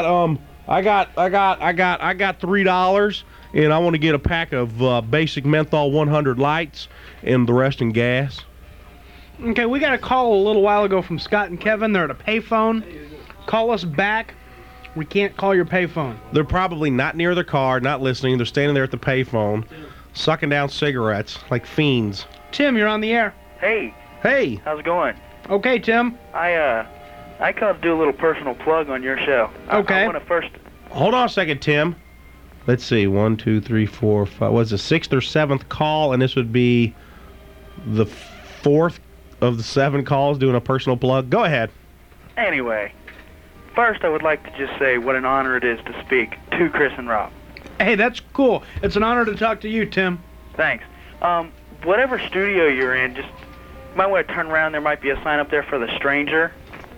S4: $3, and I want to get a pack of basic menthol 100 lights, and the rest in gas.
S1: Okay, we got a call a little while ago from Scott and Kevin. They're at a payphone. Call us back. We can't call your payphone.
S4: They're probably not near their car, not listening. They're standing there at the payphone, sucking down cigarettes like fiends.
S1: Tim, you're on the air.
S12: Hey,
S4: Hey,
S12: how's it going?
S1: Okay, Tim.
S12: I called to do a little personal plug on your show.
S1: Okay.
S12: I want to first.
S4: hold on a second, Tim. let's see, 1, 2, 3, 4, 5. Was the 6th or 7th call, and this would be the 4th of the 7 calls doing a personal plug. Go ahead.
S12: Anyway, first I would like to just say what an honor it is to speak to Chris and Rob.
S1: Hey, that's cool. It's an honor to talk to you, Tim.
S12: Thanks. Whatever studio you're in, just you might want to turn around. There might be a sign up there for The Stranger.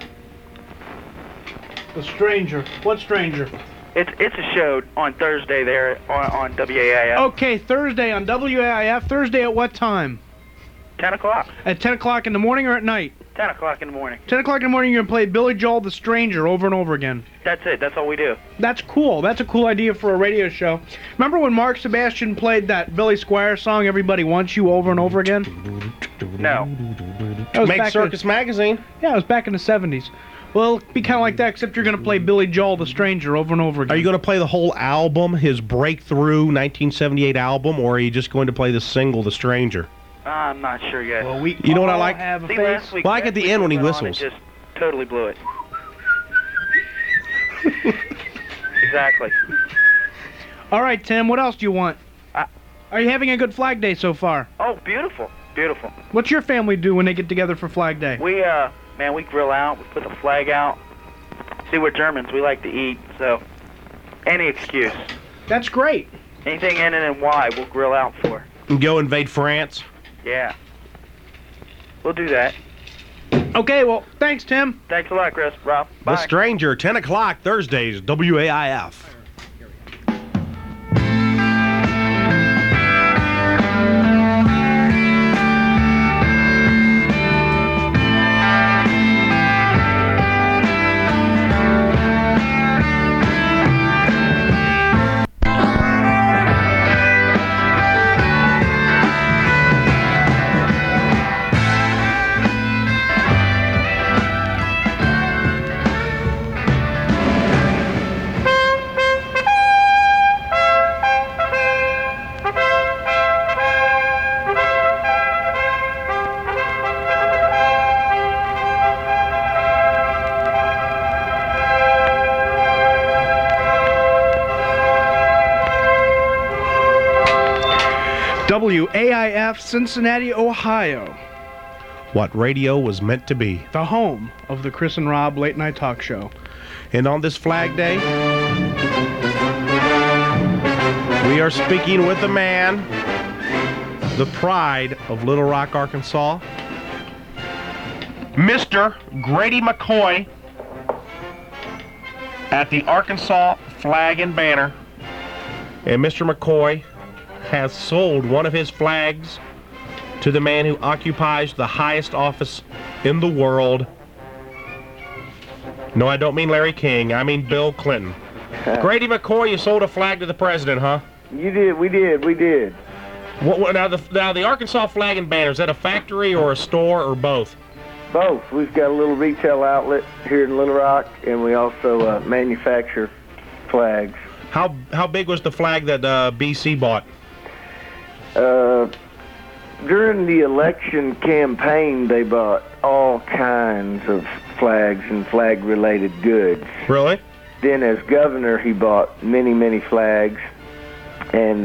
S1: The Stranger? What Stranger?
S12: It's a show on Thursday there on WAIF.
S1: Okay, Thursday on WAIF. Thursday at what time?
S12: 10 o'clock.
S1: At 10 o'clock in the morning or at night?
S12: 10 o'clock in the morning.
S1: 10 o'clock in the morning, you're going to play Billy Joel, The Stranger, over and over again.
S12: That's it. That's all we do.
S1: That's cool. That's a cool idea for a radio show. Remember when Mark Sebastian played that Billy Squire song, Everybody Wants You, over and over again?
S12: No.
S4: Make Circus Magazine.
S1: Yeah, it was back in the 70s. Well, it'll be kind of like that, except you're going to play Billy Joel, The Stranger, over and over again.
S4: Are you going to play the whole album, his breakthrough 1978 album, or are you just going to play the single, The Stranger?
S12: I'm not sure yet.
S1: Well, we
S4: You know what I like?
S1: have a
S12: See,
S1: face.
S12: last week,
S4: Well, I like at the end when he
S12: went on and
S4: whistles.
S12: just totally blew it. Exactly.
S1: All right, Tim, what else do you want? Are you having a good Flag Day so far?
S12: Oh, beautiful. Beautiful.
S1: What's your family do when they get together for Flag Day?
S12: We grill out. We put the flag out. See, we're Germans. We like to eat, so any excuse.
S1: That's great.
S12: Anything ending in Y, we'll grill out for.
S4: And go invade France?
S12: Yeah. We'll do that.
S1: Okay, well, thanks, Tim.
S12: Thanks a lot, Chris. Rob, bye.
S4: The Stranger, 10 o'clock, Thursdays, WAIF. WAIF, Cincinnati, Ohio. What radio was meant to be.
S1: The home of the Chris and Rob Late Night Talk Show.
S4: And on this Flag Day, we are speaking with the man, the pride of Little Rock, Arkansas, Mr. Grady McCoy at the Arkansas Flag and Banner. And Mr. McCoy has sold one of his flags to the man who occupies the highest office in the world. No, I don't mean Larry King. I mean Bill Clinton. Grady McCoy, you sold a flag to the president, huh?
S8: You did. We did.
S4: Now the Arkansas Flag and Banner, is that a factory or a store or both?
S8: Both. We've got a little retail outlet here in Little Rock, and we also manufacture flags.
S4: How big was the flag that BC bought?
S8: During the election campaign, they bought all kinds of flags and flag-related goods.
S4: Really?
S8: Then as governor, he bought many, many flags. And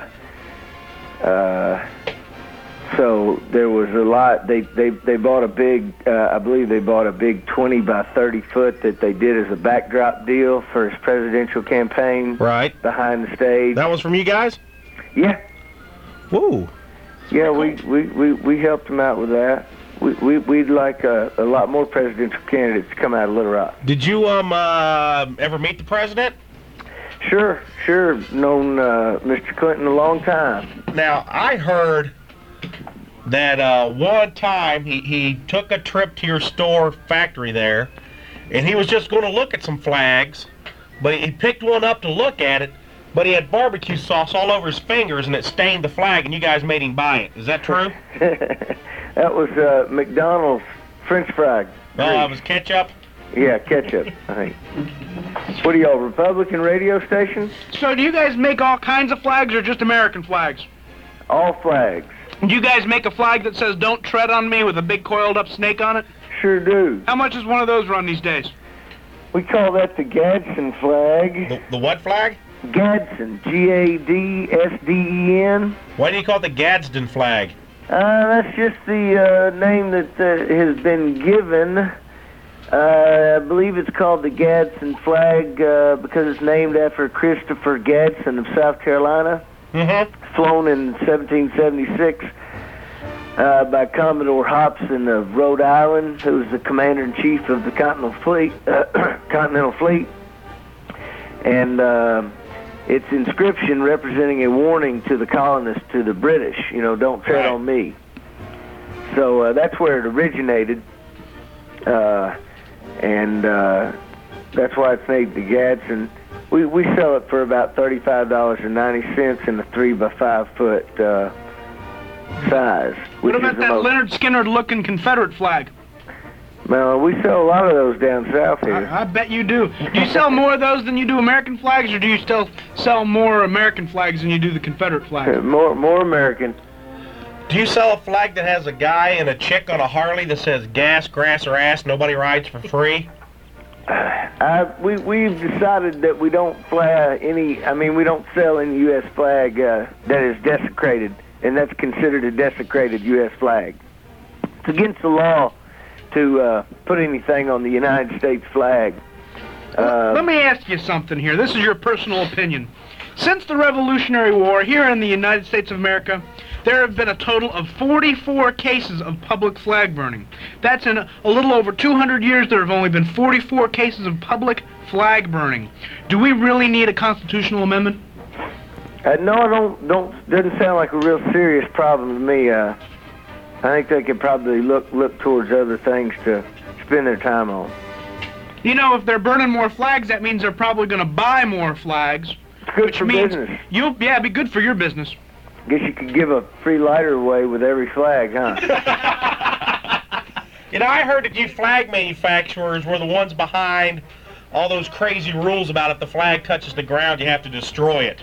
S8: so there was a lot. They bought a big, I believe they bought a big 20 by 30 foot that they did as a backdrop deal for his presidential campaign.
S4: Right.
S8: Behind the stage.
S4: That was from you guys?
S8: Yeah.
S4: Whoa.
S8: Yeah, we helped him out with that. We'd like a lot more presidential candidates to come out of Little Rock.
S4: Did you ever meet the president?
S8: Sure. Known Mr. Clinton a long time.
S4: Now, I heard that one time he took a trip to your store factory there, and he was just going to look at some flags, but he picked one up to look at it, but he had barbecue sauce all over his fingers, and it stained the flag, and you guys made him buy it. Is that true?
S8: That was McDonald's French fry.
S4: Oh, it was ketchup?
S8: Yeah, ketchup, I think. What are y'all, Republican radio station?
S1: So do you guys make all kinds of flags or just American flags?
S8: All flags.
S1: Do you guys make a flag that says, "Don't tread on me," with a big coiled up snake on it?
S8: Sure do.
S1: How much does one of those run these days?
S8: We call that the Gadsden flag.
S4: The what flag?
S8: Gadsden, Gadsden.
S4: Why do you call it the Gadsden flag?
S8: That's just the name that has been given. I believe it's called the Gadsden flag because it's named after Christopher Gadsden of South Carolina.
S4: Mm-hmm.
S8: Flown in 1776 by Commodore Hobson of Rhode Island, who was the commander-in-chief of the Continental Fleet. And its inscription representing a warning to the colonists, to the British, don't tread on me. So that's where it originated. And that's why it's named the Gadsden. We sell it for about $35.90 in a 3-by-5 foot size.
S1: What about that Leonard Skinner-looking Confederate flag?
S8: Well, we sell a lot of those down south here.
S1: I bet you do. Do you sell more of those than you do American flags, or do you still sell more American flags than you do the Confederate flag?
S8: More American.
S4: Do you sell a flag that has a guy and a chick on a Harley that says gas, grass, or ass, nobody rides for free?
S8: We've decided that we don't fly we don't sell any U.S. flag that is desecrated, and that's considered a desecrated U.S. flag. It's against the law to put anything on the United States flag.
S1: Let me ask you something here. This is your personal opinion. Since the Revolutionary War, here in the United States of America, there have been a total of 44 cases of public flag burning. That's in a little over 200 years. There have only been 44 cases of public flag burning. Do we really need a constitutional amendment?
S8: No, I don't. Doesn't sound like a real serious problem to me. I think they could probably look towards other things to spend their time on.
S1: If they're burning more flags, that means they're probably going to buy more flags.
S8: It's good for business.
S1: It'd be good for your business.
S8: Guess you could give a free lighter away with every flag, huh?
S4: I heard that you flag manufacturers were the ones behind all those crazy rules about if the flag touches the ground, you have to destroy it.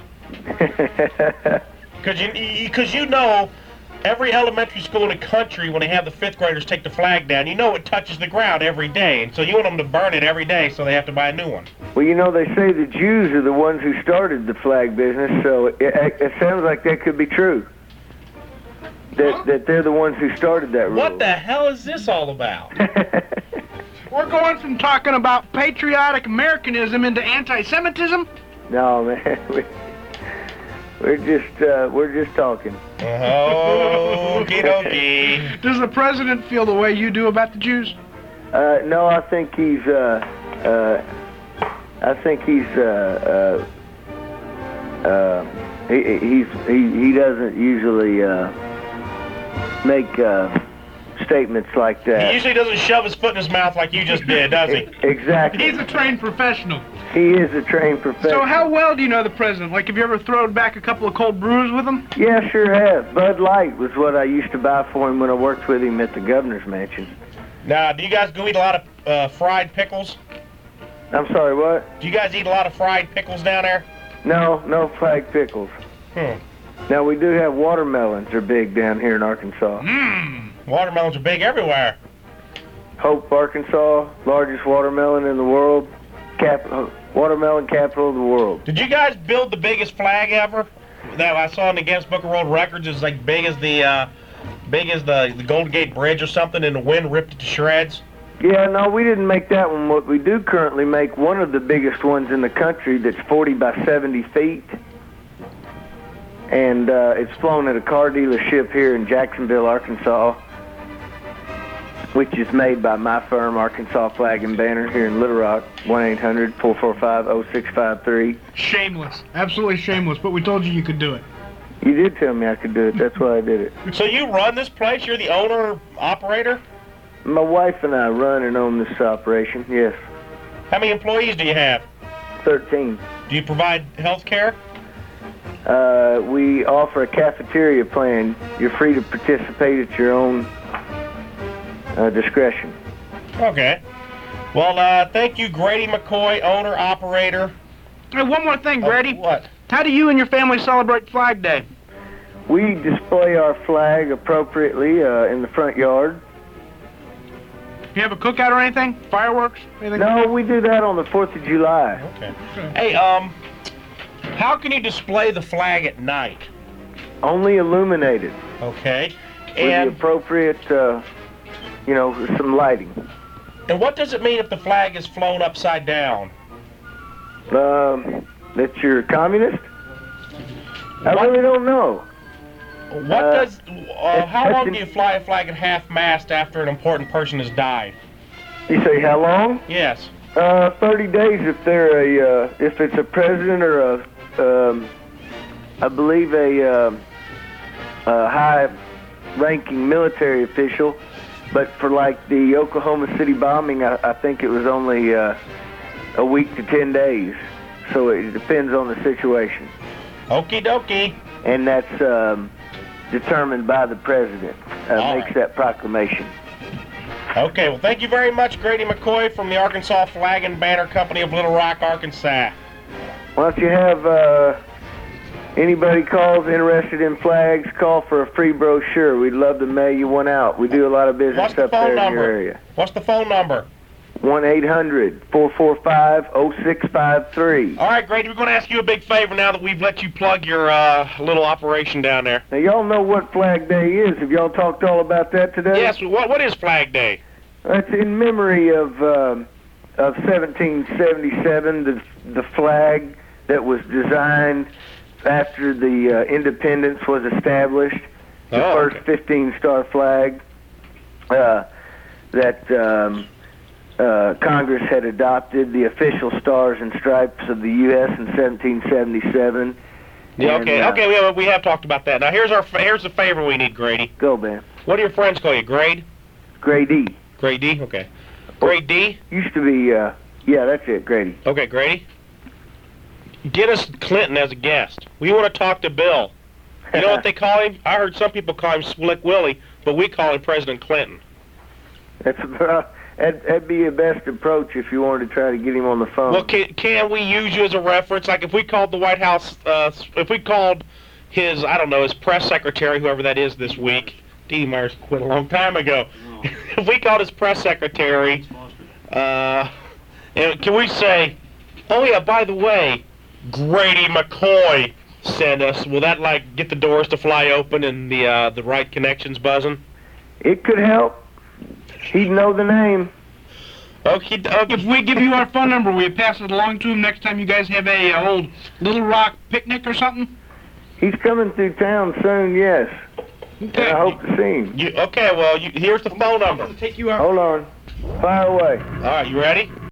S4: Because every elementary school in the country, when they have the 5th graders take the flag down, it touches the ground every day. And so you want them to burn it every day, so they have to buy a new one.
S8: Well, they say the Jews are the ones who started the flag business, so it sounds like that could be true. That they're the ones who started that rule.
S4: What the hell is this all about?
S1: We're going from talking about patriotic Americanism into anti-Semitism?
S8: No, man. We're just talking.
S4: Okie dokie.
S1: Does the president feel the way you do about the Jews?
S8: No, I think he doesn't usually make statements like that.
S4: He usually doesn't shove his foot in his mouth like you just did, does he?
S8: Exactly.
S1: He's a trained professional.
S8: He is a trained professional.
S1: So how well do you know the president? Like, have you ever thrown back a couple of cold brews with him?
S8: Yeah, sure have. Bud Light was what I used to buy for him when I worked with him at the governor's mansion.
S4: Now, do you guys go eat a lot of fried pickles?
S8: I'm sorry, what?
S4: Do you guys eat a lot of fried pickles down there?
S8: No fried pickles. Now, we do have watermelons. They're big down here in Arkansas.
S4: Watermelons are big everywhere.
S8: Hope, Arkansas, largest watermelon in the world. Watermelon capital of the world.
S4: Did you guys build the biggest flag ever? That I saw in the Guinness Book of World Records is like big as the Golden Gate Bridge or something, and the wind ripped it to shreds.
S8: Yeah, no, we didn't make that one. What we do currently make one of the biggest ones in the country that's 40 by 70 feet. And it's flown at a car dealership here in Jacksonville, Arkansas, which is made by my firm, Arkansas Flag and Banner, here in Little Rock, 1-800-445-0653.
S1: Shameless. Absolutely shameless, but we told you could do it.
S8: You did tell me I could do it. That's why I did it.
S4: So you run this place? You're the owner, operator?
S8: My wife and I run and own this operation, yes.
S4: How many employees do you have?
S8: 13.
S4: Do you provide health care?
S8: We offer a cafeteria plan. You're free to participate at your own discretion.
S4: Okay. Well, thank you, Grady McCoy, owner, operator.
S1: Hey, one more thing, Grady.
S4: What?
S1: How do you and your family celebrate Flag Day?
S8: We display our flag appropriately in the front yard.
S1: You have a cookout or anything? Fireworks? Anything?
S8: No, we do that on the 4th of July.
S4: Okay. Hey,
S2: How can you display the flag at night?
S8: Only illuminated.
S2: Okay.
S8: With the
S2: And
S8: appropriate, some lighting.
S2: and what does it mean if the flag is flown upside down?
S8: That you're a communist? I really don't know.
S2: What does? How long do you fly a flag at half-mast after an important person has died?
S8: You say how long?
S2: Yes.
S8: 30 days if they're if it's a president or I believe a high-ranking military official. But for like the Oklahoma City bombing, I think it was only a week to 10 days. So it depends on the situation.
S2: Okie dokie.
S8: And that's determined by the president. Makes that proclamation.
S2: Okay, well, thank you very much, Grady McCoy from the Arkansas Flag and Banner Company of Little Rock, Arkansas.
S8: Why don't you have anybody calls interested in flags, call for a free brochure. We'd love to mail you one out. We do a lot of business up there in your area.
S2: What's the phone number?
S8: 1-800-445-0653.
S2: All right, Grady, we're going to ask you a big favor now that we've let you plug your little operation down there.
S8: Now, y'all know what Flag Day is. Have y'all talked all about that today?
S2: Yes, what is Flag Day?
S8: It's in memory of 1777, the flag that was designed after the independence was established. The first 15-star flag that Congress had adopted, the official stars and stripes of the U.S. in 1777.
S2: Yeah, okay, we have talked about that. Now here's the favor we need, Grady.
S8: Go, man.
S2: What do your friends call you, Grade?
S8: Grady.
S2: Grady, okay. Grade D?
S8: Used to be, yeah, that's it, Grady.
S2: Okay, Grady. Get us Clinton as a guest. We want to talk to Bill. You know what they call him? I heard some people call him Slick Willie, but we call him President Clinton.
S8: That'd be your best approach if you wanted to try to get him on the phone.
S2: Well, can we use you as a reference? Like if we called the White House, if we called his, I don't know, his press secretary, whoever that is this week. D. Myers quit a long time ago. If we called his press secretary, and can we say, oh yeah, by the way, Grady McCoy sent us. Will that like get the doors to fly open and the right connections buzzing?
S8: It could help. He'd know the name.
S1: Okay. If we give you our phone number, will you pass it along to him next time you guys have a old Little Rock picnic or something?
S8: He's coming through town soon, yes.
S1: Okay.
S8: I hope to see him.
S2: Here's the phone number.
S1: Take you out.
S8: Hold on. Fire away.
S2: All right, you ready?